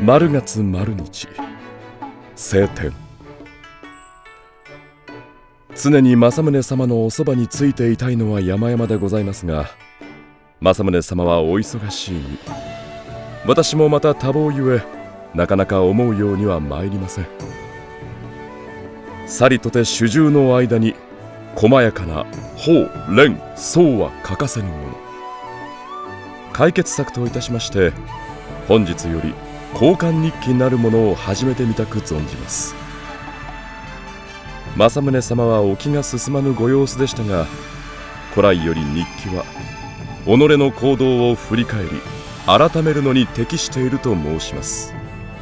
丸月丸日晴天。常に政宗様のおそばについていたいのは山々でございますが、政宗様はお忙しいに、私もまた多忙ゆえ、なかなか思うようには参りません。さりとて主従の間に細やかな法蓮僧は欠かせぬもの。解決策といたしまして、本日より交換日記なるものを始めてみたく存じます。政宗様はお気が進まぬご様子でしたが、古来より日記は己の行動を振り返り改めるのに適していると申します。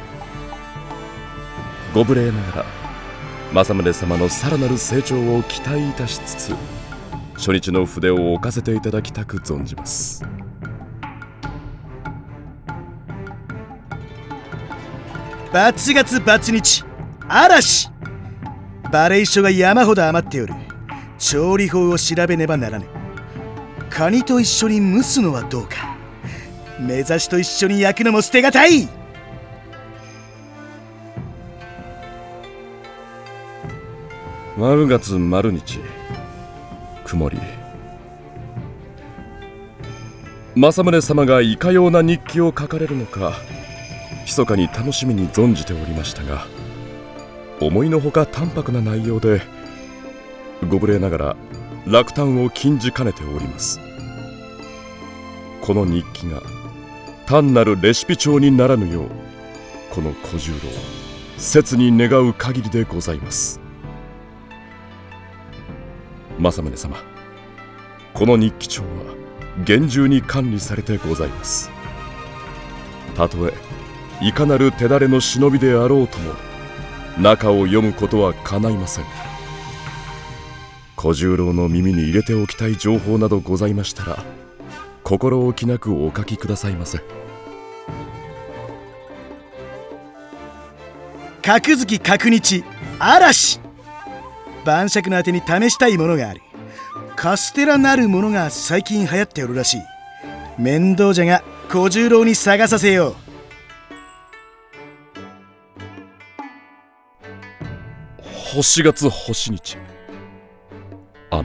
ご無礼ながら政宗様のさらなる成長を期待いたしつつ、初日の筆を置かせていただきたく存じます。 バツ月バツ日嵐。バレイ書が山ほど余っておる。調理法を調べねばならぬ。カニと一緒に蒸すのはどうか。目指しと一緒に焼くのも捨てがたい。 丸月丸日曇り。政宗様がいかような日記を書かれるのか、密かに楽しみに存じておりましたが、思いのほか淡白な内容で、ご無礼ながら落胆を禁じかねております。この日記が単なるレシピ帳にならぬよう、この小十郎切に願う限りでございます。政宗様、この日記帳は厳重に管理されてございます。たとえいかなる手だれの忍びであろうとも、中を読むことはかないません。小十郎の耳に入れておきたい情報などございましたら、心置きなくお書きくださいませ。 角月角日嵐。晩酌のあてに試したいものがある。カステラなるものが最近流行っておるらしい。面倒じゃが小十郎に探させよう。 星月星日雨。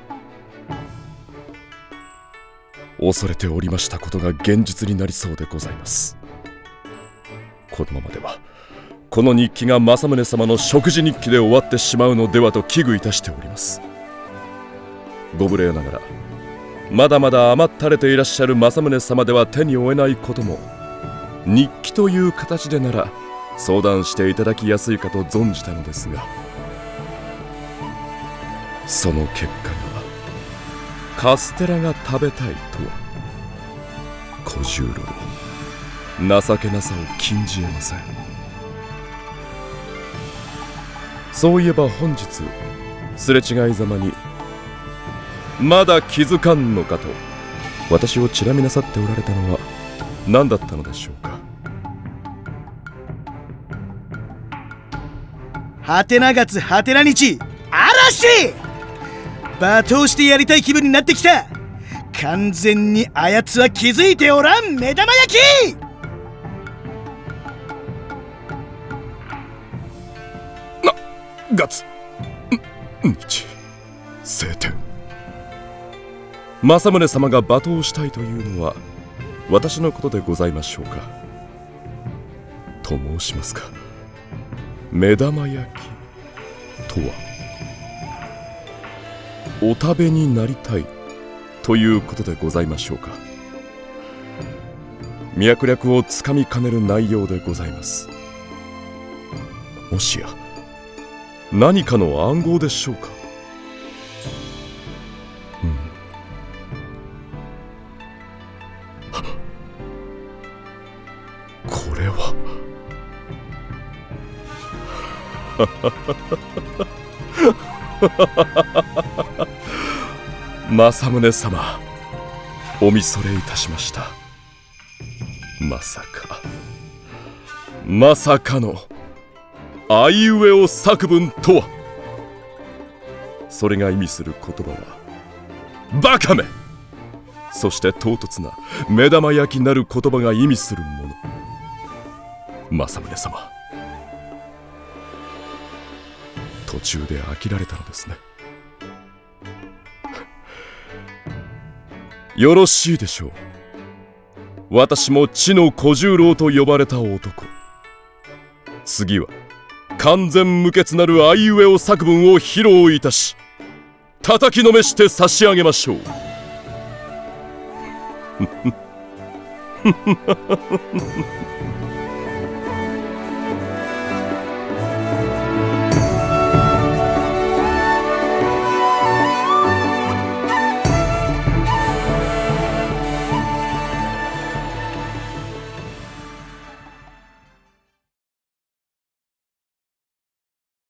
恐れておりましたことが現実になりそうでございます。このままではこの日記が政宗様の食事日記で終わってしまうのではと危惧いたしております。ご無礼ながら、まだまだ余ったれていらっしゃる政宗様では手に負えないことも、日記という形でなら相談していただきやすいかと存じたのですが、その結果がカステラが食べたいとは、小十郎情けなさを禁じえません。そういえば本日すれ違いざまに、まだ気づかんのかと私をチラ見なさっておられたのは何だったのでしょうか。 はてな月はてな日嵐。罵倒してやりたい気分になってきた。完全にあやつは気づいておらん。目玉焼き。 月日晴天。政宗様が罵倒したいというのは私のことでございましょうか。と申しますか、目玉焼きとはお食べになりたいということでございましょうか。脈略をつかみかねる内容でございます。もしや何かの暗号でしょうか。これは政宗様、おみそれいたしました。まさかのあいうえお作文とは。それが意味する言葉はバカめ、そして唐突な目玉焼きなる言葉が意味するもの。 政宗様、途中で飽きられたのですね。よろしいでしょう。私も知の小十郎と呼ばれた男、次は完全無欠なるあいうえお作文を披露いたし、叩きのめして差し上げましょう。